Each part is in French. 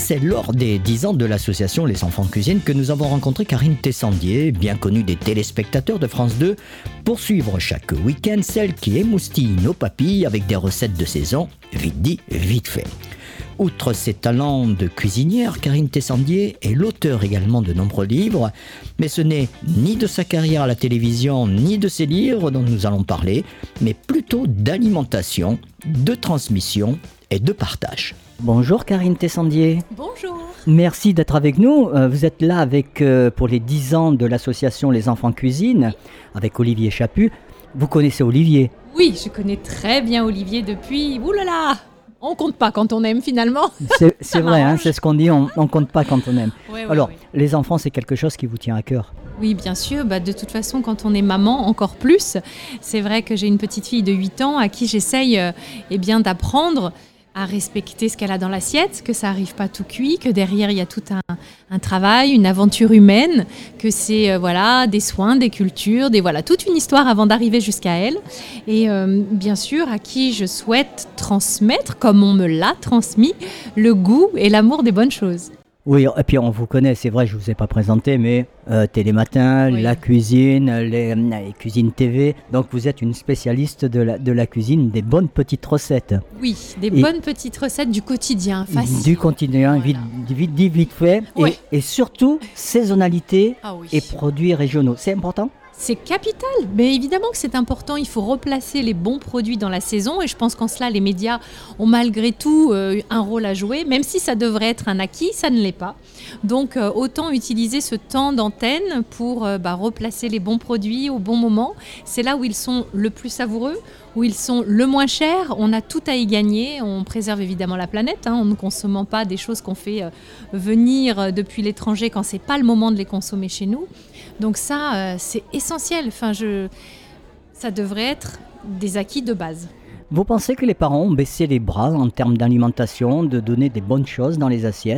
c'est lors des 10 ans de l'association Les Enfants Cuisine que nous avons rencontré Karine Tessandier, bien connue des téléspectateurs de France 2, pour suivre chaque week-end celle qui émoustille nos papilles avec des recettes de saison, vite dit, vite fait. Outre ses talents de cuisinière, Karine Tessandier est l'auteur également de nombreux livres, mais ce n'est ni de sa carrière à la télévision, ni de ses livres dont nous allons parler, mais plutôt d'alimentation, de transmission et de partage. Bonjour Karine Tessandier. Bonjour. Merci d'être avec nous. Vous êtes là pour les 10 ans de l'association Les Enfants Cuisine, avec Olivier Chaput. Vous connaissez Olivier ? Oui, je connais très bien Olivier depuis... Oulala, on compte pas quand on aime finalement. C'est vrai, hein, c'est ce qu'on dit, on compte pas quand on aime. Ouais, Alors, ouais. les enfants, c'est quelque chose qui vous tient à cœur. Oui, bien sûr. De toute façon, quand on est maman, encore plus. C'est vrai que j'ai une petite fille de 8 ans à qui j'essaye d'apprendre à respecter ce qu'elle a dans l'assiette, que ça n'arrive pas tout cuit, que derrière il y a tout un travail, une aventure humaine, que c'est des soins, des cultures, toute une histoire avant d'arriver jusqu'à elle. Et bien sûr, à qui je souhaite transmettre, comme on me l'a transmis, le goût et l'amour des bonnes choses. Oui, et puis on vous connaît, c'est vrai, je ne vous ai pas présenté, mais Télématin, Oui. la cuisine, les cuisines TV. Donc vous êtes une spécialiste de la cuisine, des bonnes petites recettes. Oui, des bonnes petites recettes du quotidien, facile. Du quotidien, Voilà. vite fait. Ouais. Et surtout, saisonnalité Ah oui. et produits régionaux. C'est important ? C'est capital, mais évidemment que c'est important, il faut replacer les bons produits dans la saison et je pense qu'en cela les médias ont malgré tout un rôle à jouer, même si ça devrait être un acquis, ça ne l'est pas. Donc autant utiliser ce temps d'antenne pour replacer les bons produits au bon moment, c'est là où ils sont le plus savoureux, où ils sont le moins chers, on a tout à y gagner, on préserve évidemment la planète, en ne consommant pas des choses qu'on fait venir depuis l'étranger quand c'est pas le moment de les consommer chez nous. Donc ça, c'est essentiel. Ça devrait être des acquis de base. Vous pensez que les parents ont baissé les bras en termes d'alimentation, de donner des bonnes choses dans les assiettes ?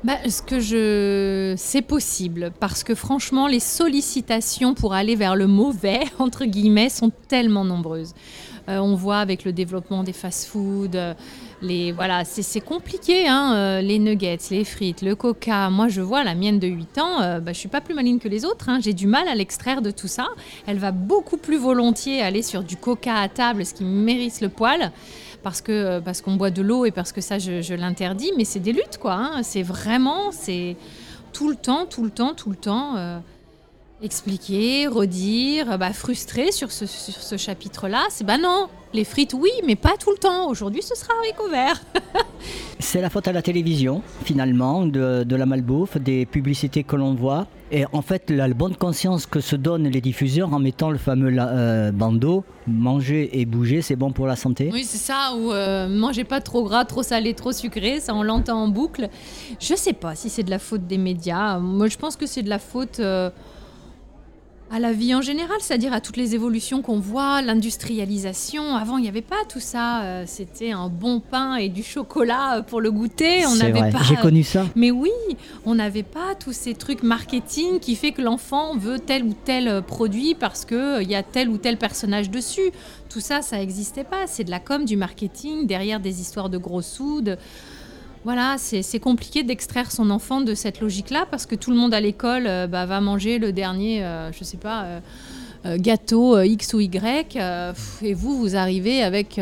C'est possible, parce que franchement, les sollicitations pour aller vers le mauvais, entre guillemets, sont tellement nombreuses. On voit avec le développement des fast-foods, c'est compliqué, les nuggets, les frites, le coca. Moi, je vois la mienne de 8 ans, je ne suis pas plus maligne que les autres, j'ai du mal à l'extraire de tout ça. Elle va beaucoup plus volontiers aller sur du coca à table, ce qui me hérisse le poil, parce qu'on boit de l'eau et parce que ça, je l'interdis, mais c'est des luttes, quoi. C'est tout le temps. Expliquer, redire, frustrer sur ce chapitre-là, c'est non, les frites oui, mais pas tout le temps. Aujourd'hui, ce sera haricots verts. C'est la faute à la télévision, finalement, de la malbouffe, des publicités que l'on voit. Et en fait, la bonne conscience que se donnent les diffuseurs en mettant le fameux bandeau, manger et bouger, c'est bon pour la santé. Oui, c'est ça, ou mangez pas trop gras, trop salé, trop sucré, ça on l'entend en boucle. Je sais pas si c'est de la faute des médias. Moi, je pense que c'est de la faute... à la vie en général, c'est-à-dire à toutes les évolutions qu'on voit, l'industrialisation. Avant, il n'y avait pas tout ça. C'était un bon pain et du chocolat pour le goûter. C'est vrai, j'ai connu ça. Mais oui, on n'avait pas tous ces trucs marketing qui fait que l'enfant veut tel ou tel produit parce qu'il y a tel ou tel personnage dessus. Tout ça, ça n'existait pas. C'est de la com, du marketing, derrière des histoires de gros sous, Voilà, c'est compliqué d'extraire son enfant de cette logique-là parce que tout le monde à l'école va manger le dernier, gâteau X ou Y. Et vous arrivez avec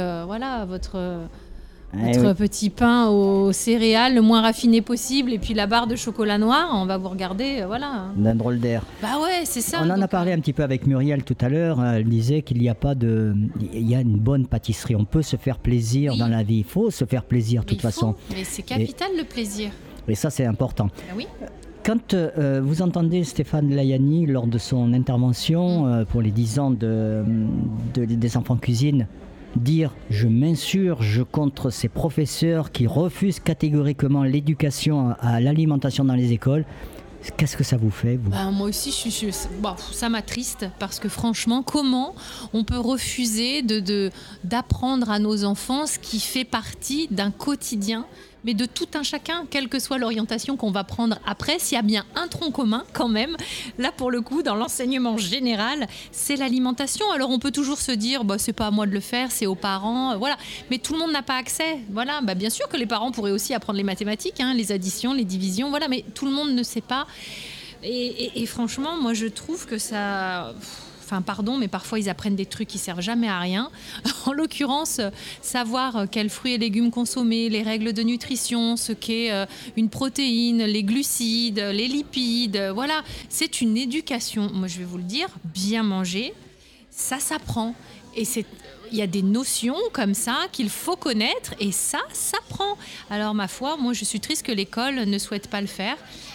votre petit pain aux céréales le moins raffiné possible et puis la barre de chocolat noir. On va vous regarder, D'un drôle d'air. Ouais, c'est ça. On en a parlé un petit peu avec Muriel tout à l'heure. Elle disait qu'il y a une bonne pâtisserie. On peut se faire plaisir dans la vie. Il faut se faire plaisir de toute façon. Mais c'est capital le plaisir. Et ça, c'est important. Oui. Quand vous entendez Stéphane Layani lors de son intervention pour les 10 ans des enfants cuisine dire « je m'insurge contre ces professeurs qui refusent catégoriquement l'éducation à l'alimentation dans les écoles », qu'est-ce que ça vous fait, vous ? Moi aussi, ça m'attriste parce que franchement, comment on peut refuser d'apprendre à nos enfants ce qui fait partie d'un quotidien mais de tout un chacun, quelle que soit l'orientation qu'on va prendre après, s'il y a bien un tronc commun quand même, là pour le coup, dans l'enseignement général, c'est l'alimentation. Alors on peut toujours se dire, c'est pas à moi de le faire, c'est aux parents, voilà. Mais tout le monde n'a pas accès, voilà. Bien sûr que les parents pourraient aussi apprendre les mathématiques, les additions, les divisions, voilà, mais tout le monde ne sait pas. Et franchement, moi je trouve que ça... Enfin, pardon, mais parfois ils apprennent des trucs qui servent jamais à rien. En l'occurrence, savoir quels fruits et légumes consommer, les règles de nutrition, ce qu'est une protéine, les glucides, les lipides, voilà. C'est une éducation. Moi, je vais vous le dire, bien manger, ça s'apprend. Et il y a des notions comme ça qu'il faut connaître et ça s'apprend. Alors, ma foi, moi, je suis triste que l'école ne souhaite pas le faire.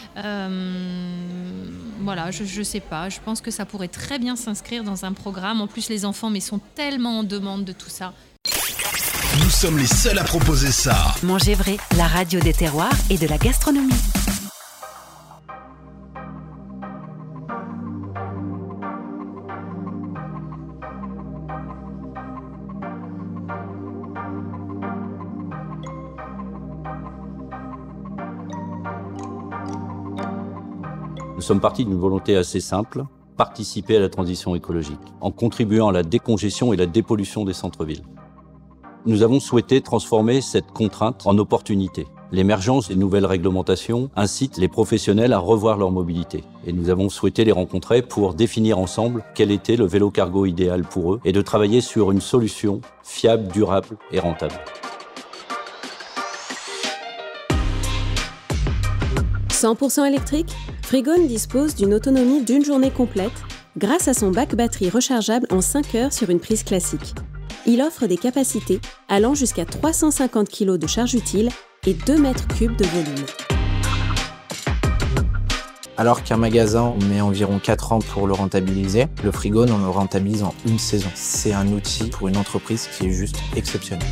Voilà, je sais pas. Je pense que ça pourrait très bien s'inscrire dans un programme. En plus, les enfants sont tellement en demande de tout ça. Nous sommes les seuls à proposer ça. Manger vrai, la radio des terroirs et de la gastronomie. Nous sommes partis d'une volonté assez simple, participer à la transition écologique, en contribuant à la décongestion et la dépollution des centres-villes. Nous avons souhaité transformer cette contrainte en opportunité. L'émergence des nouvelles réglementations incite les professionnels à revoir leur mobilité. Et nous avons souhaité les rencontrer pour définir ensemble quel était le vélo cargo idéal pour eux et de travailler sur une solution fiable, durable et rentable. 100% électrique, Frigone dispose d'une autonomie d'une journée complète grâce à son bac batterie rechargeable en 5 heures sur une prise classique. Il offre des capacités allant jusqu'à 350 kg de charge utile et 2 mètres cubes de volume. Alors qu'un magasin met environ 4 ans pour le rentabiliser, le Frigone, on le rentabilise en 1 saison. C'est un outil pour une entreprise qui est juste exceptionnel.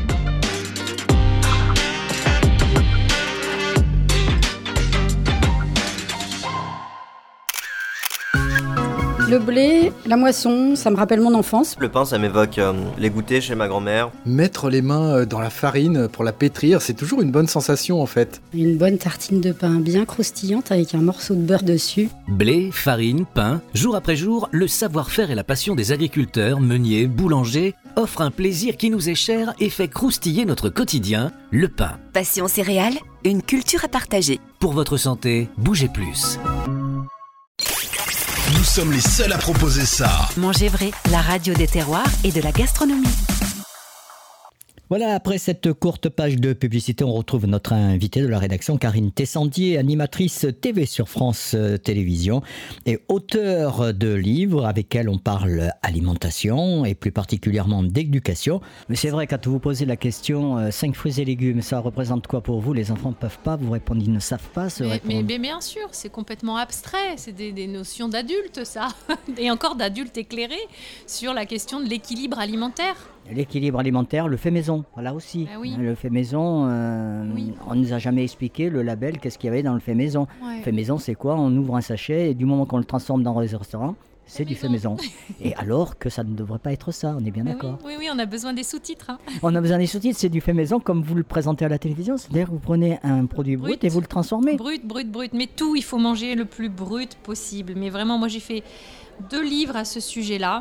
Le blé, la moisson, ça me rappelle mon enfance. Le pain, ça m'évoque les goûters chez ma grand-mère. Mettre les mains dans la farine pour la pétrir, c'est toujours une bonne sensation en fait. Une bonne tartine de pain bien croustillante avec un morceau de beurre dessus. Blé, farine, pain, jour après jour, le savoir-faire et la passion des agriculteurs, meuniers, boulangers offrent un plaisir qui nous est cher et fait croustiller notre quotidien, le pain. Passion céréales, une culture à partager. Pour votre santé, bougez plus. Nous sommes les seuls à proposer ça. Manger vrai, la radio des terroirs et de la gastronomie. Voilà, après cette courte page de publicité, on retrouve notre invitée de la rédaction, Karine Tessandier, animatrice TV sur France Télévisions et auteure de livres avec elle on parle alimentation et plus particulièrement d'éducation. Mais c'est vrai, quand vous posez la question 5 fruits et légumes, ça représente quoi pour vous? Les enfants ne peuvent pas vous répondre, ils ne savent pas se répondre. Mais bien sûr, c'est complètement abstrait, c'est des notions d'adultes ça, et encore d'adultes éclairés sur la question de l'équilibre alimentaire. L'équilibre alimentaire, le fait maison, voilà aussi. Oui. Le fait maison, Oui. on ne nous a jamais expliqué le label, qu'est-ce qu'il y avait dans le fait maison. Ouais. Le fait maison, c'est quoi? On ouvre un sachet et du moment qu'on le transforme dans un restaurant, c'est du fait maison. Et alors que ça ne devrait pas être ça, on est bien d'accord. Oui, on a besoin des sous-titres. On a besoin des sous-titres, c'est du fait maison comme vous le présentez à la télévision. C'est-à-dire que vous prenez un produit brut et vous le transformez. Brut. Mais tout, il faut manger le plus brut possible. Mais vraiment, moi j'ai fait 2 livres à ce sujet-là.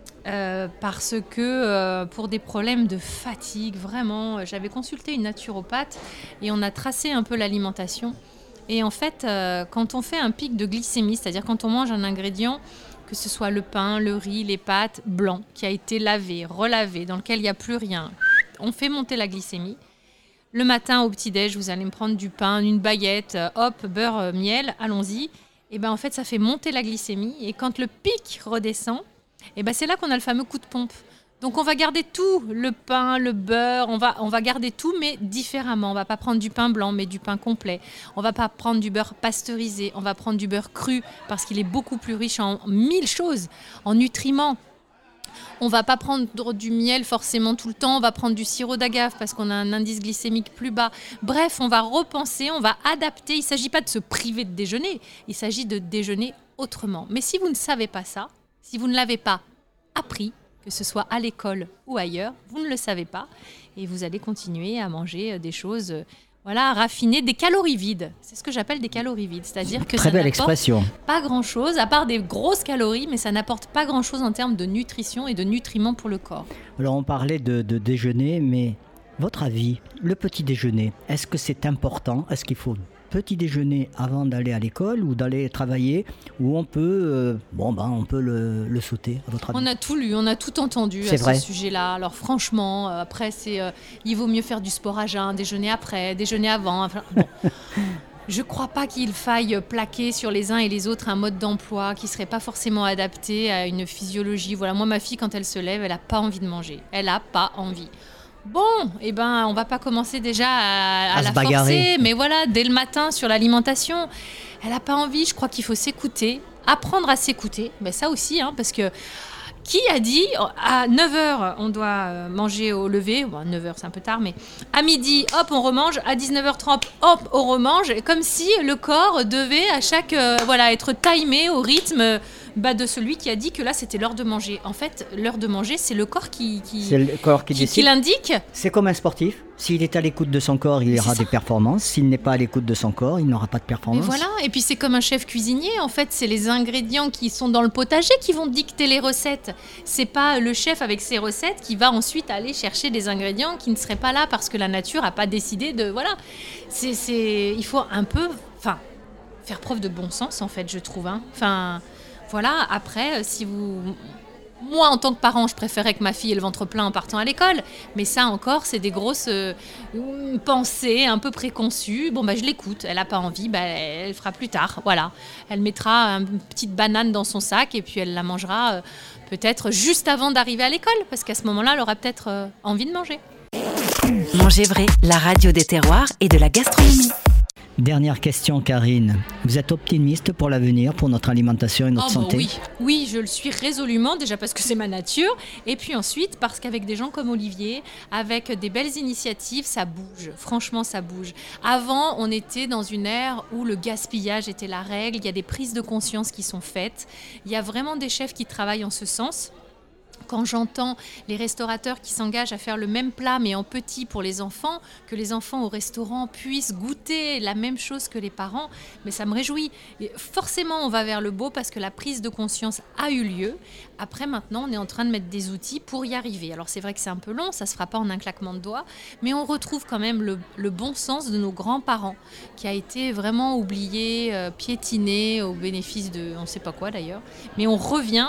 Parce que pour des problèmes de fatigue, vraiment, j'avais consulté une naturopathe et on a tracé un peu l'alimentation. Et en fait, quand on fait un pic de glycémie, c'est-à-dire quand on mange un ingrédient, que ce soit le pain, le riz, les pâtes, blanc, qui a été lavé, relavé, dans lequel il n'y a plus rien, on fait monter la glycémie. Le matin au petit-déj, vous allez me prendre du pain, une baguette, hop, beurre, miel, allons-y. Et bien en fait, ça fait monter la glycémie. Et quand le pic redescend, et ben c'est là qu'on a le fameux coup de pompe. Donc on va garder tout, le pain, le beurre, on va garder tout mais différemment. On va pas prendre du pain blanc mais du pain complet. On va pas prendre du beurre pasteurisé, on va prendre du beurre cru parce qu'il est beaucoup plus riche en 1000 choses, en nutriments. On va pas prendre du miel forcément tout le temps, on va prendre du sirop d'agave parce qu'on a un indice glycémique plus bas. Bref, on va repenser, on va adapter. Il s'agit pas de se priver de déjeuner, il s'agit de déjeuner autrement. Mais si vous ne savez pas ça, si vous ne l'avez pas appris, que ce soit à l'école ou ailleurs, vous ne le savez pas et vous allez continuer à manger des choses raffinées, des calories vides. C'est ce que j'appelle des calories vides, c'est-à-dire que Très ça belle n'apporte expression. pas grand-chose, à part des grosses calories, mais ça n'apporte pas grand-chose en termes de nutrition et de nutriments pour le corps. Alors on parlait de déjeuner, mais votre avis, le petit déjeuner, est-ce que c'est important? Est-ce qu'il faut petit déjeuner avant d'aller à l'école ou d'aller travailler, ou on peut, on peut le sauter, à votre avis? On a tout lu, on a tout entendu à ce sujet-là. Alors franchement, après, il vaut mieux faire du sport à jeun, déjeuner après, déjeuner avant. Enfin, bon. Je ne crois pas qu'il faille plaquer sur les uns et les autres un mode d'emploi qui ne serait pas forcément adapté à une physiologie. Voilà, moi, ma fille, quand elle se lève, elle n'a pas envie de manger. Elle n'a pas envie. Bon, on va pas commencer déjà à la forcer, mais voilà, dès le matin sur l'alimentation, elle n'a pas envie. Je crois qu'il faut s'écouter, apprendre à s'écouter, mais ça aussi, parce que qui a dit à 9h on doit manger au lever, 9h c'est un peu tard, mais à midi, hop, on remange, à 19h30, hop, on remange, comme si le corps devait à chaque être timé au rythme de celui qui a dit que là c'était l'heure de manger. En fait, l'heure de manger, c'est le corps qui décide. Qui l'indique. C'est comme un sportif. S'il est à l'écoute de son corps, il aura des performances. S'il n'est pas à l'écoute de son corps, il n'aura pas de performance. Et voilà. Et puis c'est comme un chef cuisinier. En fait, c'est les ingrédients qui sont dans le potager qui vont dicter les recettes. C'est pas le chef avec ses recettes qui va ensuite aller chercher des ingrédients qui ne seraient pas là parce que la nature n'a pas décidé de... Voilà. Il faut un peu... faire preuve de bon sens, en fait, je trouve. Voilà, après, moi, en tant que parent, je préférais que ma fille ait le ventre plein en partant à l'école. Mais ça encore, c'est des grosses pensées un peu préconçues. Je l'écoute. Elle n'a pas envie, elle fera plus tard. Voilà. Elle mettra une petite banane dans son sac et puis elle la mangera peut-être juste avant d'arriver à l'école. Parce qu'à ce moment-là, elle aura peut-être envie de manger. Manger vrai, la radio des terroirs et de la gastronomie. Dernière question, Karine. Vous êtes optimiste pour l'avenir, pour notre alimentation et notre santé? Oui, je le suis résolument, déjà parce que c'est ma nature, et puis ensuite parce qu'avec des gens comme Olivier, avec des belles initiatives, ça bouge. Franchement, ça bouge. Avant, on était dans une ère où le gaspillage était la règle, il y a des prises de conscience qui sont faites, il y a vraiment des chefs qui travaillent en ce sens. Quand j'entends les restaurateurs qui s'engagent à faire le même plat mais en petit pour les enfants, que les enfants au restaurant puissent goûter la même chose que les parents, mais ça me réjouit. Et forcément, on va vers le beau parce que la prise de conscience a eu lieu. Après, maintenant, on est en train de mettre des outils pour y arriver. Alors, c'est vrai que c'est un peu long, ça ne se fera pas en un claquement de doigts, mais on retrouve quand même le bon sens de nos grands-parents qui a été vraiment oublié, piétiné au bénéfice de on ne sait pas quoi d'ailleurs. Mais on revient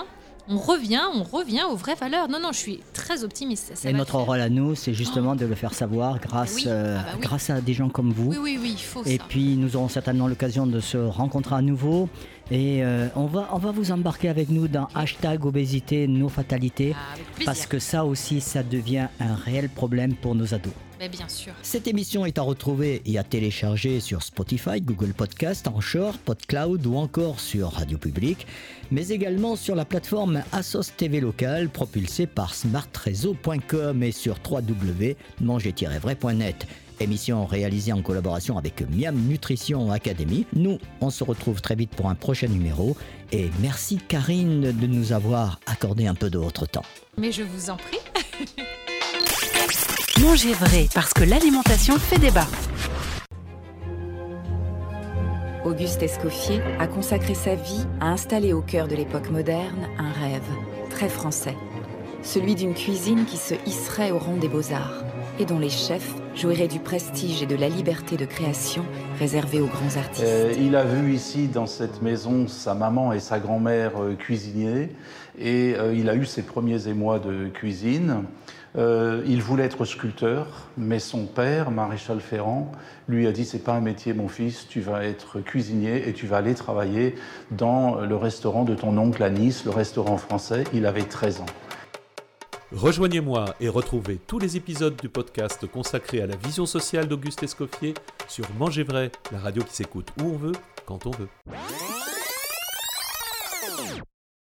aux vraies valeurs. Non, je suis très optimiste. Et notre rôle à nous, c'est justement de le faire savoir grâce à des gens comme vous. Oui, il faut et ça. Puis, nous aurons certainement l'occasion de se rencontrer à nouveau. Et on va vous embarquer avec nous dans #obésité, nos fatalités. Parce que ça aussi, ça devient un réel problème pour nos ados. Mais bien sûr. Cette émission est à retrouver et à télécharger sur Spotify, Google Podcast, Anchor, PodCloud ou encore sur Radio Public, mais également sur la plateforme Assos TV locale propulsée par smartreseau.com et sur www.manger-vrai.net. Émission réalisée en collaboration avec Miam Nutrition Academy. Nous, on se retrouve très vite pour un prochain numéro. Et merci Karine de nous avoir accordé un peu de votre temps. Mais je vous en prie. Manger vrai, parce que l'alimentation fait débat. Auguste Escoffier a consacré sa vie à installer au cœur de l'époque moderne un rêve très français. Celui d'une cuisine qui se hisserait au rang des beaux-arts et dont les chefs jouiraient du prestige et de la liberté de création réservés aux grands artistes. Il a vu ici, dans cette maison, sa maman et sa grand-mère cuisiniers, et il a eu ses premiers émois de cuisine. Il voulait être sculpteur, mais son père, maréchal Ferrand, lui a dit « c'est pas un métier, mon fils, tu vas être cuisinier et tu vas aller travailler dans le restaurant de ton oncle à Nice, le restaurant français ». Il avait 13 ans. Rejoignez-moi et retrouvez tous les épisodes du podcast consacrés à la vision sociale d'Auguste Escoffier sur Manger vrai, la radio qui s'écoute où on veut, quand on veut.